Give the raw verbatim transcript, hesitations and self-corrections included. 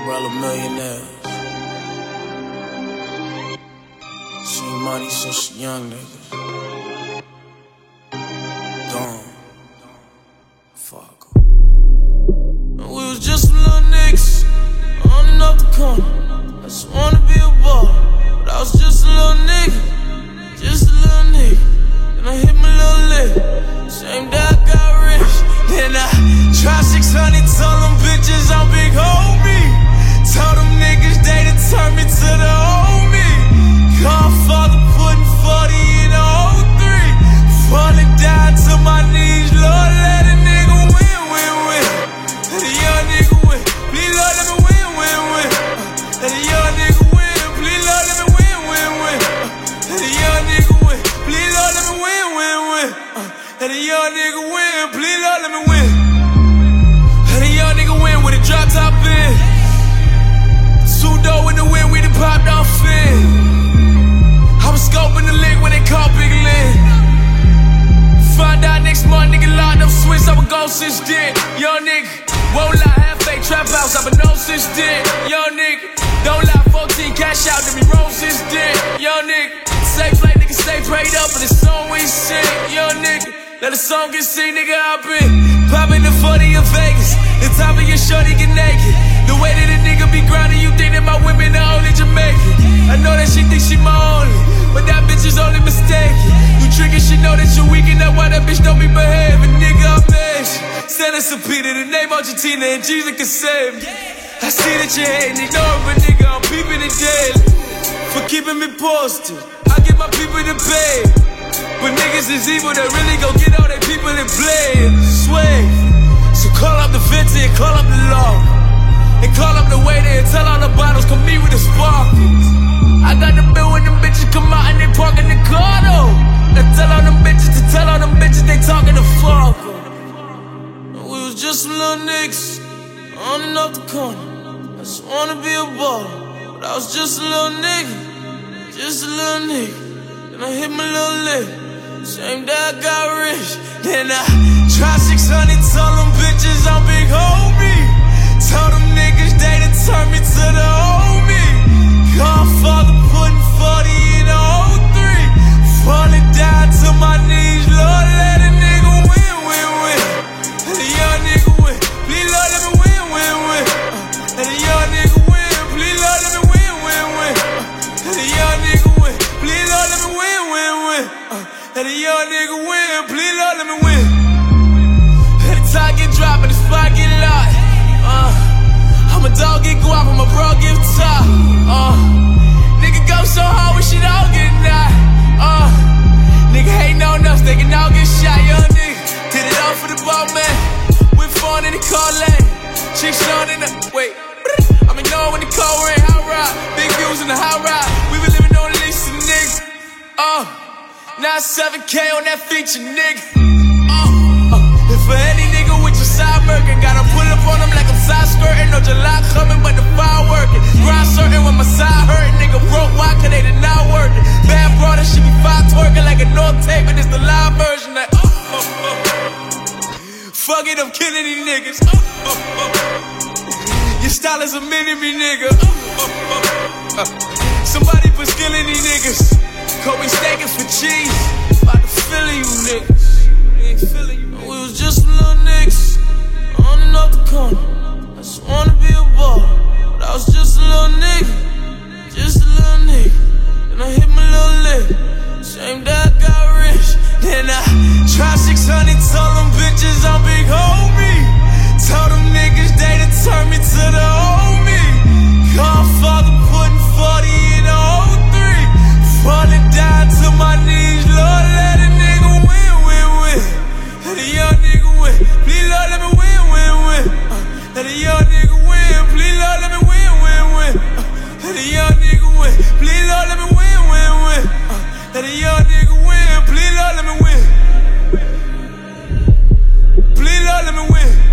Umbrella millionaires. Seen money since a young nigga. Dumb. Fuck. And we was just some little niggas on and off the corner. I just wanna be a baller, but I was just a little nigga, just a little nigga. Then I hit my little lick. Same day I got rich. Then I tried six hundred, told them bitches I'm big homie. Told them niggas they done turned me to the old me. Godfather putting forty in the oh three. Falling down to my knees, Lord, let a nigga win, win, win. Let a young nigga win, please Lord, let me win, win, win. Let a young nigga win, please Lord, let me win, win, win. Let a young nigga win, please Lord, let me win, win, win. Let a young nigga win, please Lord, let me win. Let a young nigga win with a drop top in. Pseudo in the wind, we done popped off in. I was scoping the lick when they called Big Lynn. Find out next month, nigga locked up Swiss, I would go since then. Young nigga, won't lie, half fake trap house, I been known since then. Young nigga, don't lie, fourteen cash out, to be roll since then. Young nigga, safe like nigga, stay prayed up for the song we sing. Young nigga, let the song get seen, nigga, I been popping the forty in Vegas. The top of your shorty get naked. The way that a nigga be grinding, you think that my women are only Jamaican. I know that she thinks she my only, but that bitch is only mistaken. You trigger, she know that you weak, and that's why that bitch don't be behaving. Nigga, I'm Asian. Send us a Peter, the name Argentina, and Jesus can save me. I see that you hating, ignore it, but nigga, I'm peeping it daily. For keeping me posted, I get my people to pay. But niggas is evil, they really gon' get all their people in play. Sway. So call up the fifty and call up the law. And call up the waiter and tell all the bottles come meet with the sparkles. I got the bill when them bitches come out and they park in the car though. And tell all them bitches to tell all them bitches they talking to fuck. And we was just some little niggas on and off the corner. I just wanna be a baller, but I was just a little nigga, just a little nigga. Then I hit my little lick. Same day I got rich. Then I tried six hundred, told them bitches I'm big homie. Told them niggas they done turned me to the old me. Godfather putting forty in the oh three. Falling down to my knees, Lord, let a nigga win, win, win. Let a young nigga win, please Lord, let me win, win, win. Let a young nigga win, please Lord, let me win, win, win. Let a young nigga win, please Lord, let me win, win, win. Let a young nigga win, please Lord, let me win. Let the top get dropped and the spot get locked. Uh, I'm a dog get guap, I'm a bro give top. Uh, nigga go so hard we shit all get knocked. Uh, nigga hating on us, they can all get shot. Young nigga did it all for the ball man. With phone in the car lane, chicks on in the wait. I mean no when the car ran, hot ride, big views in the hot ride. We been living on the lease, nigga. Uh, now seven K on that feature, nigga. Uh, uh, if for any nigga with your side working, gotta pull up on them like I'm side skirting. No July coming, but the fire working. Grind certain when my side hurting. Nigga broke, why? Cause they did not working. Bad brother, she be five twerking like a North tape, but it's the live version. Like, uh, uh, uh. Fuck it, I'm killing these niggas. Uh, uh, uh. Your style is a mini-me, nigga. Uh, uh, uh. Somebody put skill in these niggas. Kobe steaking for cheese. About to Philly, you niggas. Ain't Philly, you niggas. We was just some little niggas on and off the corner. I just wanna be a baller, but I was just a little nigga, just a little nigga. Then I hit my little lick. Same day I got rich. Then I tried six hundred, told them bitches I'm big homie. Told them niggas they done turned me to the old me. Godfather putting forty in the oh three. Falling down to my knees, Lord, let a nigga win, win, win. Let a young nigga win, please Lord, let me win, win, win. Uh, let a young nigga win, please Lord, let me win, win, win. Uh, let a young nigga win, please Lord, let me win, win, win. Uh, let a young nigga win, please Lord, let me win. Please Lord, let me win.